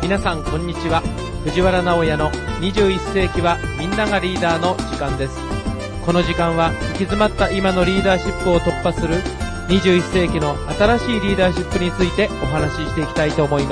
皆さんこんにちは。藤原直也の21世紀はみんながリーダーの時間です。この時間は行き詰まった今のリーダーシップを突破する21世紀の新しいリーダーシップについてお話ししていきたいと思います。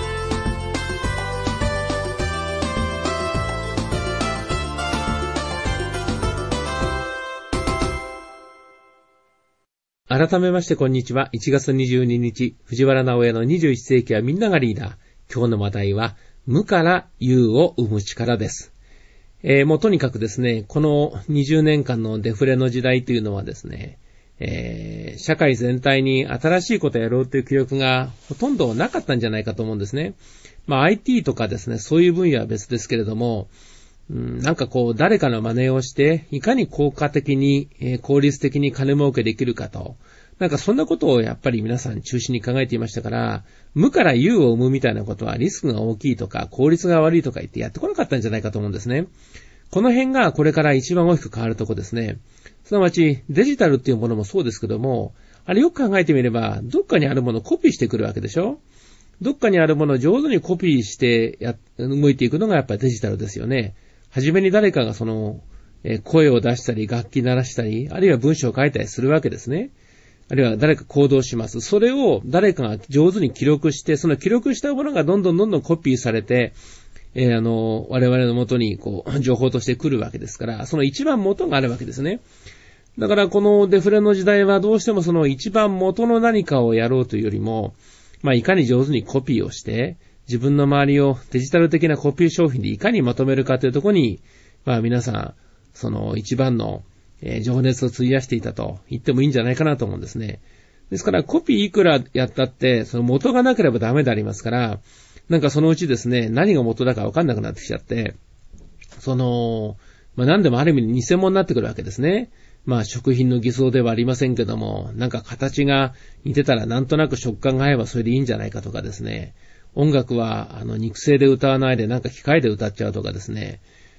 改めましてこんにちは。1月22日、藤原直也の21世紀はみんながリーダー。今日の話題は、無から有を生む力です。もうとにかくですね、この20年間のデフレの時代というのはですね、社会全体に新しいことをやろうという気力がほとんどなかったんじゃないかと思うんですね。IT とかですね、そういう分野は別ですけれども、なんか誰かの真似をして、いかに効果的に、効率的に金儲けできるかと。なんかそんなことをやっぱり皆さん中心に考えていましたから、無から有を生むみたいなことはリスクが大きいとか、効率が悪いとか言ってやってこなかったんじゃないかと思うんですね。この辺がこれから一番大きく変わるところですね。すなわち、デジタルっていうものもそうですけども、あれよく考えてみれば、どっかにあるものをコピーしてくるわけでしょ？どっかにあるものを上手にコピーして動いていくのがやっぱりデジタルですよね。はじめに誰かが声を出したり、楽器鳴らしたり、あるいは文章を書いたりするわけですね。あるいは誰か行動します。それを誰かが上手に記録して、その記録したものがどんどんコピーされて、我々の元に情報として来るわけですから、その一番元があるわけですね。だからこのデフレの時代はどうしてもその一番元の何かをやろうというよりも、いかに上手にコピーをして、自分の周りをデジタル的なコピー商品でいかにまとめるかというところに、皆さん、その一番の、情熱を費やしていたと言ってもいいんじゃないかなと思うんですね。ですからコピーいくらやったって、その元がなければダメでありますから、なんかそのうちですね、何が元だかわかんなくなってきちゃって、何でもある意味に偽物になってくるわけですね。食品の偽装ではありませんけども、なんか形が似てたらなんとなく食感が合えばそれでいいんじゃないかとかですね。音楽は肉声で歌わないでなんか機械で歌っちゃうとかですね。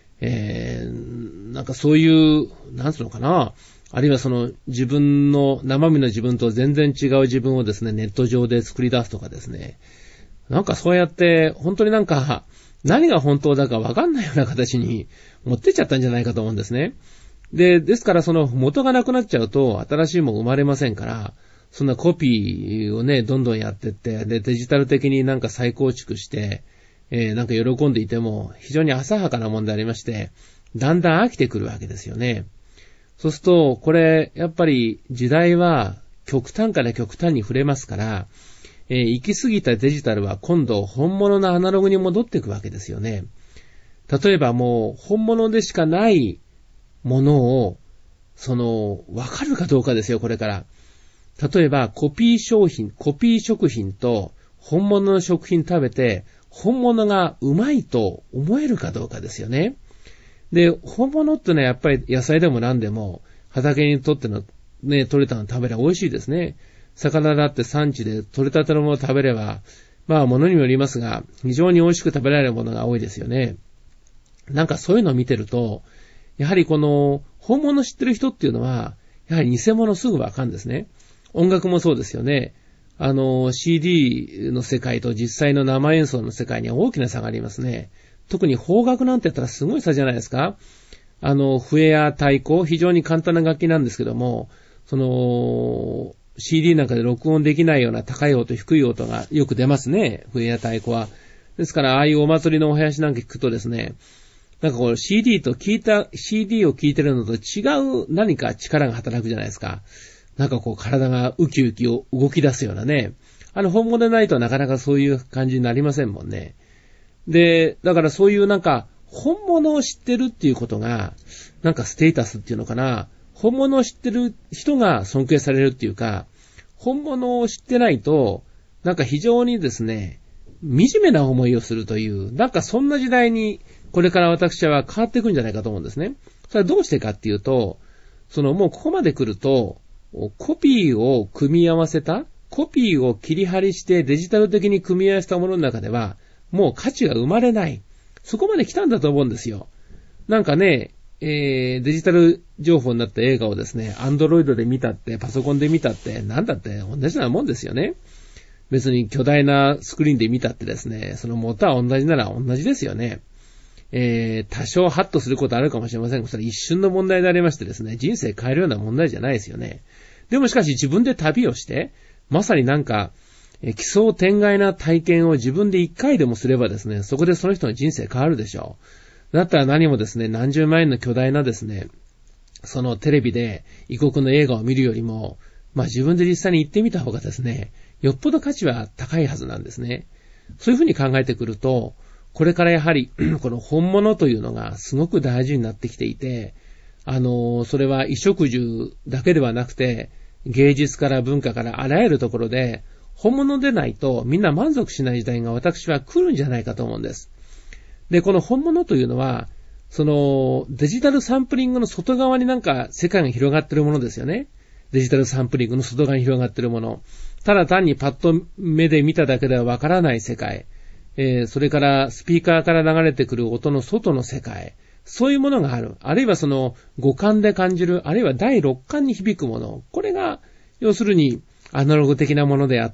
なんかそういう、なんつうのかな。あるいは自分の、生身の自分と全然違う自分をですね、ネット上で作り出すとかですね。なんかそうやって、本当になんか、何が本当だかわかんないような形に持ってっちゃったんじゃないかと思うんですね。ですから元がなくなっちゃうと、新しいもの生まれませんから、そんなコピーをね、どんどんやってって、デジタル的になんか再構築して、なんか喜んでいても、非常に浅はかなもんでありまして、だんだん飽きてくるわけですよね。そうすると、これ、やっぱり時代は極端から極端に触れますから、行き過ぎたデジタルは今度本物のアナログに戻っていくわけですよね。例えばもう本物でしかないものを、わかるかどうかですよ、これから。例えば、コピー食品と本物の食品食べて、本物がうまいと思えるかどうかですよね。で、本物ってのはやっぱり野菜でも何でも、畑に取れたの食べれば美味しいですね。魚だって産地で取れたてのものを食べれば、物にもよりますが、非常に美味しく食べられるものが多いですよね。なんかそういうのを見てると、やはりこの、本物知ってる人っていうのは、やはり偽物すぐわかるんですね。音楽もそうですよね。CD の世界と実際の生演奏の世界には大きな差がありますね。特に邦楽なんてやったらすごい差じゃないですか。笛や太鼓、非常に簡単な楽器なんですけども、CD なんかで録音できないような高い音、低い音がよく出ますね。笛や太鼓は。ですから、ああいうお祭りのお囃子なんか聞くとですね、なんかCD を聴いてるのと違う何か力が働くじゃないですか。なんか体がウキウキを動き出すようなね。本物でないとなかなかそういう感じになりませんもんね。で、だからそういうなんか、本物を知ってるっていうことが、なんかステータスっていうのかな。本物を知ってる人が尊敬されるっていうか、本物を知ってないと、なんか非常にですね、惨めな思いをするという、なんかそんな時代に、これから私は変わっていくんじゃないかと思うんですね。それはどうしてかっていうと、もうここまで来ると、コピーを組み合わせた、コピーを切り張りしてデジタル的に組み合わせたものの中では、もう価値が生まれない。そこまで来たんだと思うんですよ。なんかね、デジタル情報になった映画をですね、アンドロイドで見たって、パソコンで見たって、なんだって同じようなもんですよね。 別に巨大なスクリーンで見たってですね、その元は同じなら同じですよね。多少ハッとすることあるかもしれませんが、それ一瞬の問題でありましてですね、人生変えるような問題じゃないですよね。でもしかし自分で旅をして、まさになんか、奇想天外な体験を自分で一回でもすればですね、そこでその人の人生変わるでしょう。だったら何もですね、何十万円の巨大なですね、そのテレビで異国の映画を見るよりも、自分で実際に行ってみた方がですね、よっぽど価値は高いはずなんですね。そういうふうに考えてくると、これからやはり、この本物というのがすごく大事になってきていて、それは衣食住だけではなくて、芸術から文化からあらゆるところで、本物でないとみんな満足しない時代が私は来るんじゃないかと思うんです。で、この本物というのは、そのデジタルサンプリングの外側になんか世界が広がっているものですよね。デジタルサンプリングの外側に広がっているもの。ただ単にパッと目で見ただけではわからない世界。それからスピーカーから流れてくる音の外の世界。そういうものがある。あるいはその五感で感じる、あるいは第六感に響くもの。これが、要するにアナログ的なものであって、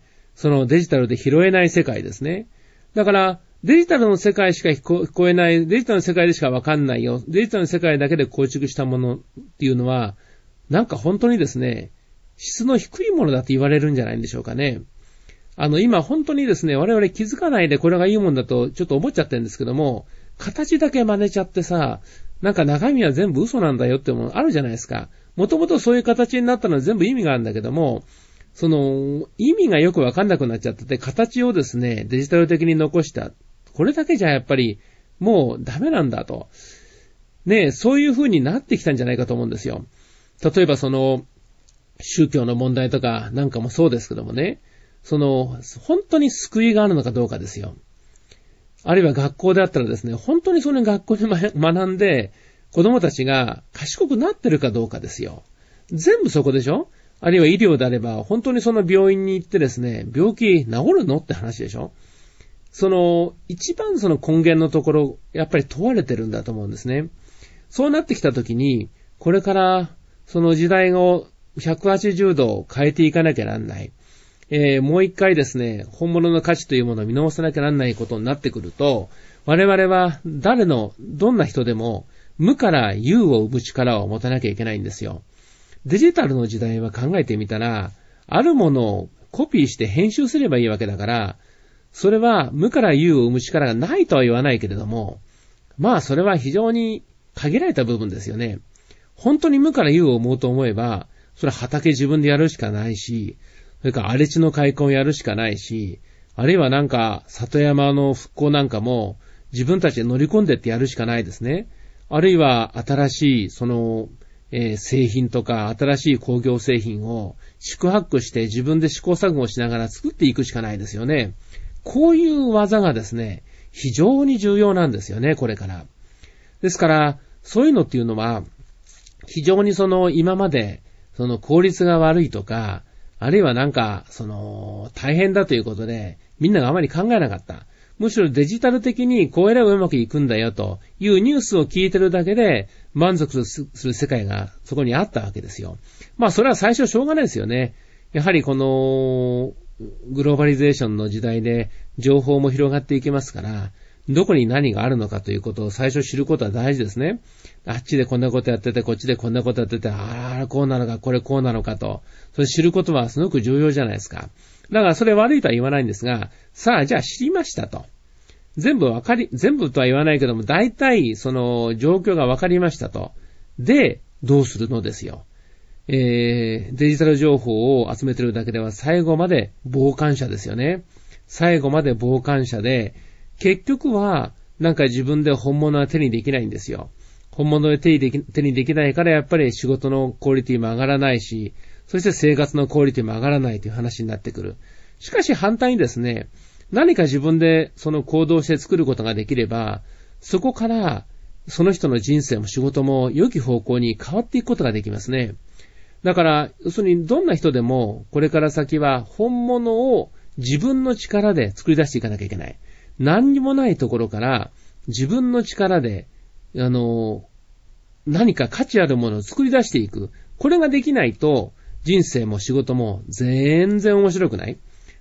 そのデジタルで拾えない世界ですね。だから、デジタルの世界しか聞こえない、デジタルの世界でしかわかんないよ。デジタルの世界だけで構築したものっていうのは、なんか本当にですね、質の低いものだと言われるんじゃないんでしょうかね。今本当にですね、我々気づかないでこれがいいもんだとちょっと思っちゃってるんですけども、形だけ真似ちゃってさ、なんか中身は全部嘘なんだよってものあるじゃないですか。もともとそういう形になったのは全部意味があるんだけども、その意味がよくわかんなくなっちゃってて、形をですね、デジタル的に残した。これだけじゃやっぱりもうダメなんだと。ね、そういう風になってきたんじゃないかと思うんですよ。例えばその宗教の問題とかなんかもそうですけどもね、本当に救いがあるのかどうかですよ。あるいは学校であったらですね、本当にその学校で学んで子供たちが賢くなってるかどうかですよ。全部そこでしょ？あるいは医療であれば本当にその病院に行ってですね、病気治るのって話でしょ？一番その根源のところ、やっぱり問われてるんだと思うんですね。そうなってきたときに、これからその時代を180度変えていかなきゃなんない。もう一回ですね、本物の価値というものを見直さなきゃなんないことになってくると、我々はどんな人でも無から有を生む力を持たなきゃいけないんですよ。デジタルの時代は考えてみたら、あるものをコピーして編集すればいいわけだから、それは無から有を生む力がないとは言わないけれども、それは非常に限られた部分ですよね。本当に無から有を生もうと思えば、それは畑自分でやるしかないし、それから荒れ地の開墾をやるしかないし、あるいはなんか里山の復興なんかも自分たちで乗り込んでってやるしかないですね。あるいは新しい製品とか新しい工業製品を宿泊して自分で試行錯誤しながら作っていくしかないですよね。こういう技がですね、非常に重要なんですよね、これから。ですから、そういうのっていうのは、非常に今まで効率が悪いとか、あるいはなんか、大変だということで、みんながあまり考えなかった。むしろデジタル的にこうやればうまくいくんだよというニュースを聞いてるだけで満足する世界がそこにあったわけですよ。それは最初しょうがないですよね。やはりこのグローバリゼーションの時代で情報も広がっていきますから、どこに何があるのかということを最初知ることは大事ですね。あっちでこんなことやってて、こっちでこんなことやってて、ああ、こうなのか、これこうなのかと。それ知ることはすごく重要じゃないですか。だからそれ悪いとは言わないんですが、さあ、じゃあ知りましたと。全部とは言わないけども、大体その状況が分かりましたと。で、どうするのですよ。デジタル情報を集めてるだけでは最後まで傍観者ですよね。最後まで傍観者で、結局はなんか自分で本物は手にできないんですよ。本物で手にできないからやっぱり仕事のクオリティも上がらないし、そして生活のクオリティも上がらないという話になってくる。しかし反対にですね、何か自分でその行動して作ることができれば、そこからその人の人生も仕事も良き方向に変わっていくことができますね。だから、要するにどんな人でもこれから先は本物を自分の力で作り出していかなきゃいけない。何にもないところから自分の力で、何か価値あるものを作り出していく。これができないと人生も仕事も全然面白くない。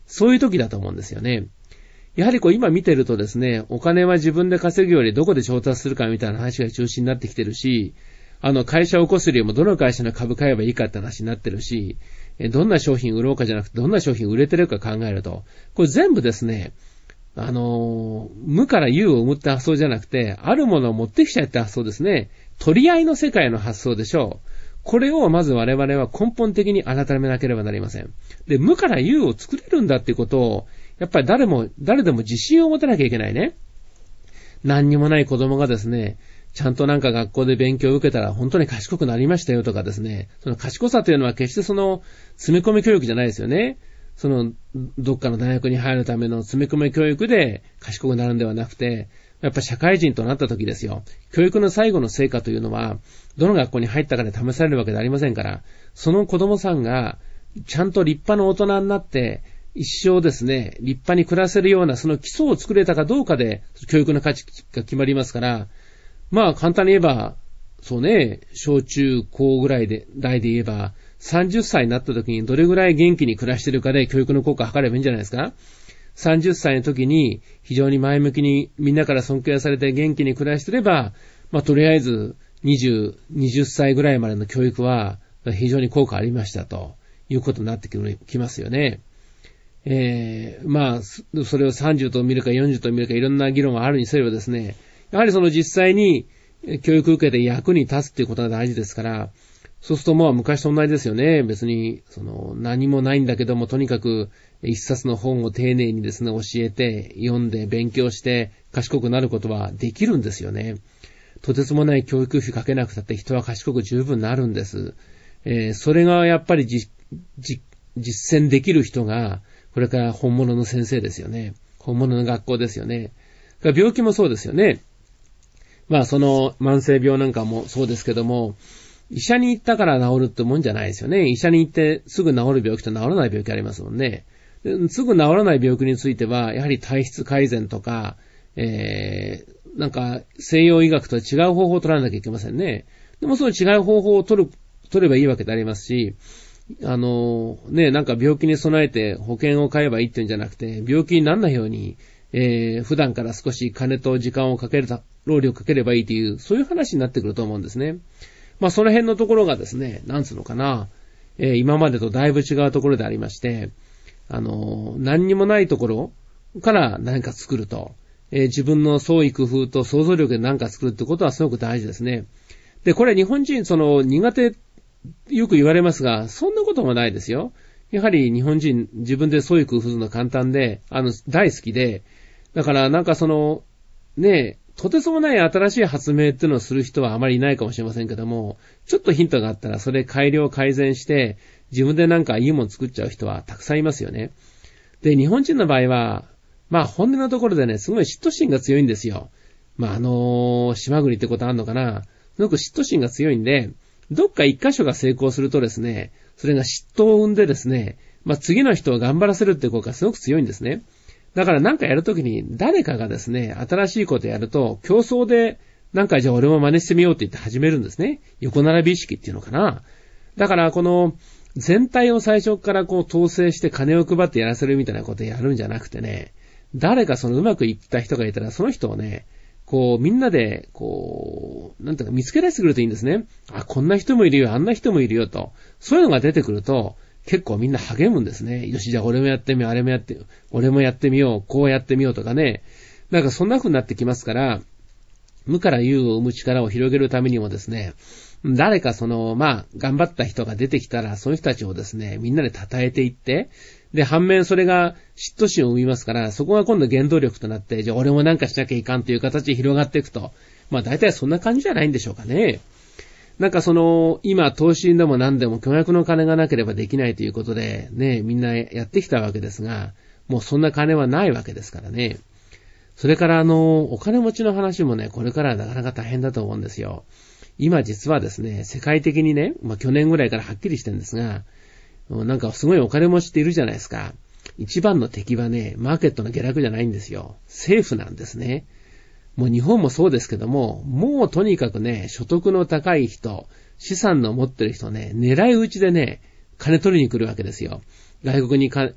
そういう時だと思うんですよね。やはり今見てるとですね、お金は自分で稼ぐよりどこで調達するかみたいな話が中心になってきてるし、会社を起こすよりもどの会社の株買えばいいかって話になってるし、どんな商品売ろうかじゃなくて、どんな商品売れてるか考えると、これ全部ですね、無から有を生むって発想じゃなくて、あるものを持ってきちゃって発想ですね。取り合いの世界の発想でしょう。これをまず我々は根本的に改めなければなりません。で、無から有を作れるんだっていうことを、やっぱり誰でも自信を持たなきゃいけないね。何にもない子供がですね、ちゃんとなんか学校で勉強を受けたら本当に賢くなりましたよとかですね、その賢さというのは決して詰め込み教育じゃないですよね。どっかの大学に入るための詰め込み教育で賢くなるんではなくて、やっぱ社会人となった時ですよ。教育の最後の成果というのは、どの学校に入ったかで試されるわけではありませんから、その子供さんがちゃんと立派な大人になって、一生ですね、立派に暮らせるようなその基礎を作れたかどうかで教育の価値が決まりますから、まあ簡単に言えば、そうね、小中高ぐらいで、代で言えば、30歳になった時にどれぐらい元気に暮らしてるかで教育の効果を測ればいいんじゃないですか。30歳の時に非常に前向きにみんなから尊敬されて元気に暮らしてれば、まあとりあえず20歳ぐらいまでの教育は非常に効果ありましたということになってきますよね。まあ、それを30と見るか40と見るかいろんな議論があるにせよですね、やはり実際に教育を受けて役に立つっていうことが大事ですから、そうするとまあ昔と同じですよね。別に、何もないんだけども、とにかく一冊の本を丁寧にですね、教えて、読んで、勉強して、賢くなることはできるんですよね。とてつもない教育費かけなくたって人は賢く十分なるんです。それがやっぱり実践できる人が、これから本物の先生ですよね。本物の学校ですよね。病気もそうですよね。まあ慢性病なんかもそうですけども、医者に行ったから治るってもんじゃないですよね。医者に行ってすぐ治る病気と治らない病気ありますもんね。すぐ治らない病気については、やはり体質改善とか、なんか西洋医学とは違う方法を取らなきゃいけませんね。でもその違う方法を取ればいいわけでありますし、なんか病気に備えて保険を買えばいいっていうんじゃなくて、病気にならないように、普段から少し金と時間をかける、労力をかければいいという、そういう話になってくると思うんですね。まあその辺のところがですね、なんつうのかな、今までとだいぶ違うところでありまして、何にもないところから何か作ると、自分の創意工夫と想像力で何か作るってことはすごく大事ですね。で、これ日本人苦手、よく言われますが、そんなこともないですよ。やはり日本人自分で創意工夫するの簡単で、大好きで、だからなんかとてつもない新しい発明っていうのをする人はあまりいないかもしれませんけども、ちょっとヒントがあったらそれ改善して、自分でなんかいいもの作っちゃう人はたくさんいますよね。で、日本人の場合は、まあ本音のところでね、すごい嫉妬心が強いんですよ。まあ島国ってことあるのかな。すごく嫉妬心が強いんで、どっか一箇所が成功するとですね、それが嫉妬を生んでですね、まあ次の人を頑張らせるって効果がすごく強いんですね。だからなんかやるときに誰かがですね、新しいことやると競争でなんかじゃあ俺も真似してみようって言って始めるんですね。横並び意識っていうのかな。だから全体を最初から統制して金を配ってやらせるみたいなことをやるんじゃなくてね、誰かうまくいった人がいたらその人をね、みんなで、なんていうか見つけ出してくるといいんですね。あ、こんな人もいるよ、あんな人もいるよと。そういうのが出てくると、結構みんな励むんですね。よし、じゃあ俺もやってみよう、あれもやって、俺もやってみよう、こうやってみようとかね。なんかそんな風になってきますから、無から有を生む力を広げるためにもですね、誰か頑張った人が出てきたら、その人たちをですね、みんなで称えていって、で、反面それが嫉妬心を生みますから、そこが今度原動力となって、じゃあ俺もなんかしなきゃいかんという形で広がっていくと。まあ大体そんな感じじゃないんでしょうかね。なんか今、投資でも何でも巨額の金がなければできないということで、ね、みんなやってきたわけですが、もうそんな金はないわけですからね。それからお金持ちの話もね、これからはなかなか大変だと思うんですよ。今実はですね、世界的にね、去年ぐらいからはっきりしてるんですが、なんかすごいお金持ちっているじゃないですか。一番の敵はね、マーケットの下落じゃないんですよ。政府なんですね。もう日本もそうですけども、もうとにかくね、所得の高い人、資産の持ってる人ね、狙い撃ちでね、金取りに来るわけですよ。外国に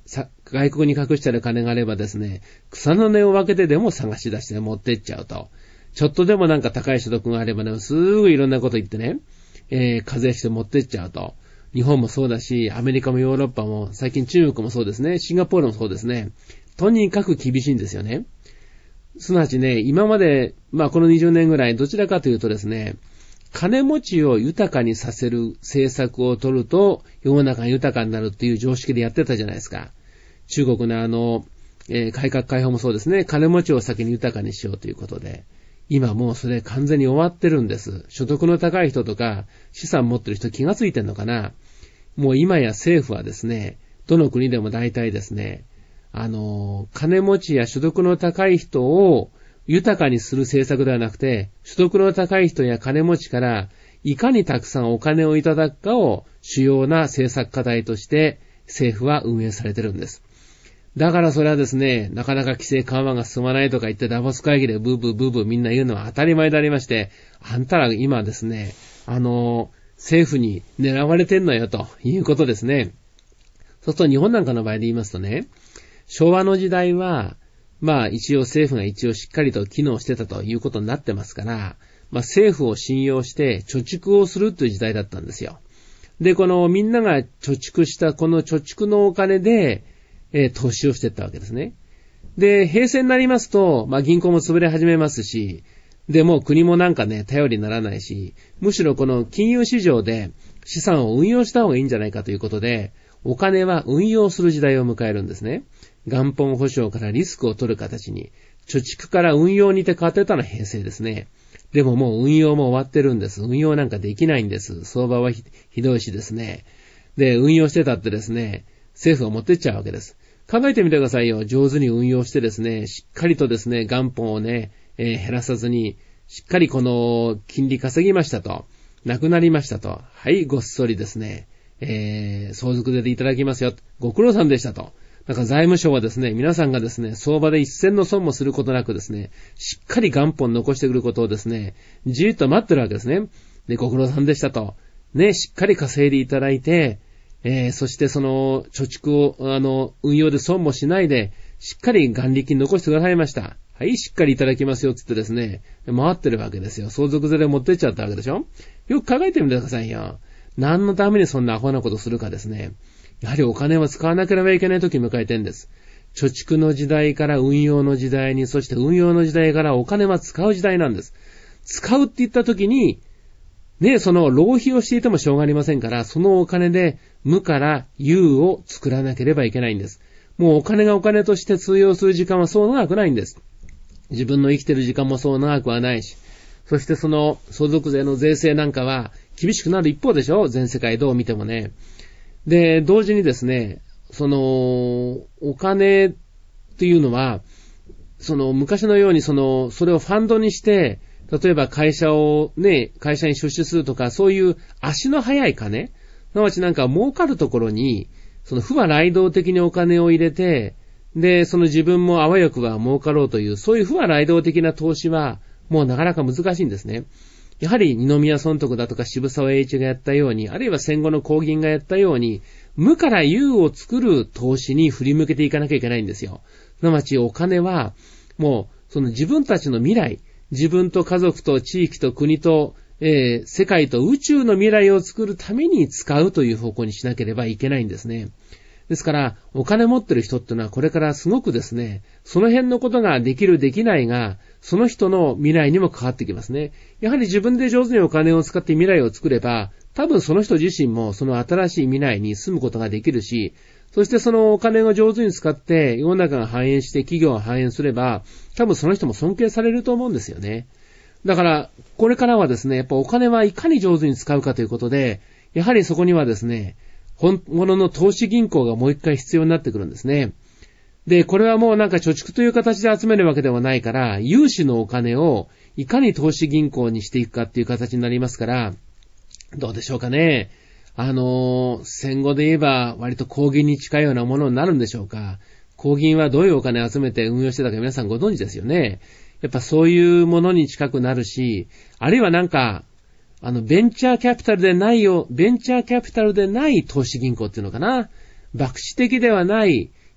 外国に隠してある金があればですね、草の根を分けてでも探し出して持ってっちゃうと。ちょっとでもなんか高い所得があればね、すぐいろんなこと言ってね、課税して持ってっちゃうと。日本もそうだし、アメリカもヨーロッパも、最近中国もそうですね、シンガポールもそうですね。とにかく厳しいんですよね。すなわちね、今まで、この20年ぐらい、どちらかというとですね、金持ちを豊かにさせる政策を取ると、世の中が豊かになるっていう常識でやってたじゃないですか。中国の改革開放もそうですね、金持ちを先に豊かにしようということで、今もうそれ完全に終わってるんです。所得の高い人とか、資産持ってる人気がついてんのかな。もう今や政府はですね、どの国でも大体ですね、金持ちや所得の高い人を豊かにする政策ではなくて、所得の高い人や金持ちからいかにたくさんお金をいただくかを主要な政策課題として政府は運営されてるんです。だからそれはですね、なかなか規制緩和が進まないとか言ってダボス会議でブーブーブーブーみんな言うのは当たり前でありまして、あんたら今ですね、政府に狙われてんのよということですね。そうすると日本なんかの場合で言いますとね、昭和の時代は、一応政府が一応しっかりと機能してたということになってますから、政府を信用して貯蓄をするという時代だったんですよ。で、このみんなが貯蓄したこの貯蓄のお金で、投資をしていったわけですね。で、平成になりますと、銀行も潰れ始めますし、で、もう国もなんかね、頼りにならないし、むしろこの金融市場で資産を運用した方がいいんじゃないかということで、お金は運用する時代を迎えるんですね。元本保証からリスクを取る形に、貯蓄から運用にて変わってたのは平成ですね。でももう運用も終わってるんです。運用なんかできないんです。相場は ひどいしですね。で、運用してたってですね、政府が持ってっちゃうわけです。考えてみてくださいよ。上手に運用してですね、しっかりとですね、元本をね、減らさずに、しっかりこの金利稼ぎましたと、なくなりましたと、はい、ごっそりですね、相続税でいただきますよ。ご苦労さんでしたと。だから財務省はですね、皆さんがですね、相場で一銭の損もすることなくですね、しっかり元本残してくることをですね、じーっと待ってるわけですね。で、ご苦労さんでしたと。ね、しっかり稼いでいただいて、そしてその貯蓄を運用で損もしないで、しっかり元利金残してくださいました。はい、しっかりいただきますよつってですね、回ってるわけですよ。相続税で持ってっちゃったわけでしょ。よく考えてみてくださいよ。何のためにそんなアホなことするかですね。やはりお金は使わなければいけない時に迎えてんです。貯蓄の時代から運用の時代に、そして運用の時代からお金は使う時代なんです。使うって言った時に、ね、その浪費をしていてもしょうがありませんから、そのお金で無から有を作らなければいけないんです。もうお金がお金として通用する時間はそう長くないんです。自分の生きてる時間もそう長くはないし、そしてその相続税の税制なんかは厳しくなる一方でしょ。全世界どう見てもね。で、同時にですね、そのお金っていうのは、その昔のようにそれをファンドにして、例えば会社に出資するとか、そういう足の速い金、すなわちなんか儲かるところに、その不和雷道的にお金を入れて、で、その自分もあわよくは儲かろうという、そういう不和雷道的な投資は、もうなかなか難しいんですね。やはり二宮尊徳だとか渋沢栄一がやったように、あるいは戦後の皇銀がやったように、無から有を作る投資に振り向けていかなきゃいけないんですよ。すなわちお金は、もう、その自分たちの未来、自分と家族と地域と国と、世界と宇宙の未来を作るために使うという方向にしなければいけないんですね。ですから、お金持ってる人ってのはこれからすごくですね、その辺のことができるできないが、その人の未来にも関わってきますね。やはり自分で上手にお金を使って未来を作れば、多分その人自身もその新しい未来に住むことができるし、そしてそのお金を上手に使って世の中が繁栄して企業が繁栄すれば、多分その人も尊敬されると思うんですよね。だから、これからはですね、やっぱお金はいかに上手に使うかということで、やはりそこにはですね、本物の投資銀行がもう一回必要になってくるんですね。で、これはもうなんか貯蓄という形で集めるわけではないから、融資のお金をいかに投資銀行にしていくかっていう形になりますから、どうでしょうかね。戦後で言えば割と公銀に近いようなものになるんでしょうか。公銀はどういうお金を集めて運用してたか皆さんご存知ですよね。やっぱそういうものに近くなるし、あるいはなんか、ベンチャーキャピタルでない投資銀行っていうのかな。博打的ではない、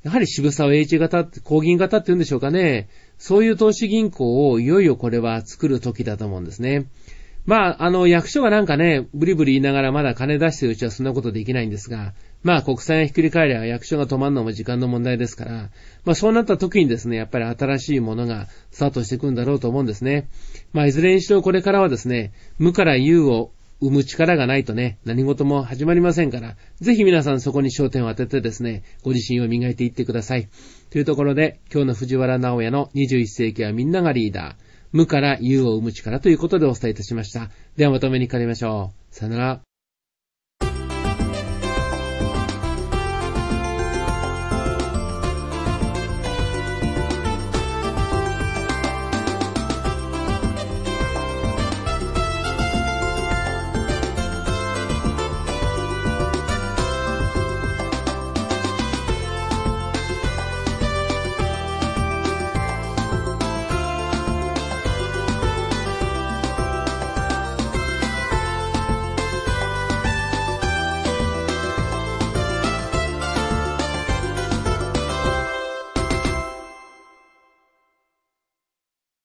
やはり渋沢栄一型、公銀型って言うんでしょうかね。そういう投資銀行をいよいよこれは作る時だと思うんですね。役所がなんかね、ブリブリ言いながらまだ金出してるうちはそんなことできないんですが、国債がひっくり返りゃ役所が止まるのも時間の問題ですから、そうなった時にですね、やっぱり新しいものがスタートしていくんだろうと思うんですね。いずれにしろこれからはですね、無から有を生む力がないとね、何事も始まりませんから、ぜひ皆さんそこに焦点を当ててですね、ご自身を磨いていってください。というところで、今日の藤原直也の21世紀はみんながリーダー、無から有を生む力ということでお伝えいたしました。ではまとめにかかりましょう。さよなら。